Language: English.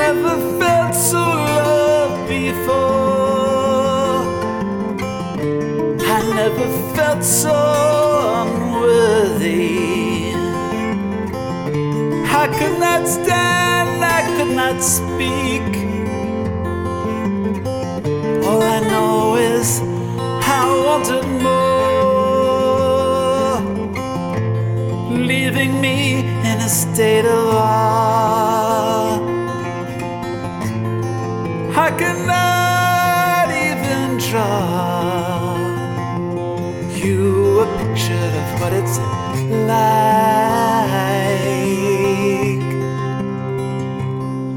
never felt so loved before. I never felt so unworthy. I could not stand, I could not speak. All I know is I wanted more, leaving me in a state of awe.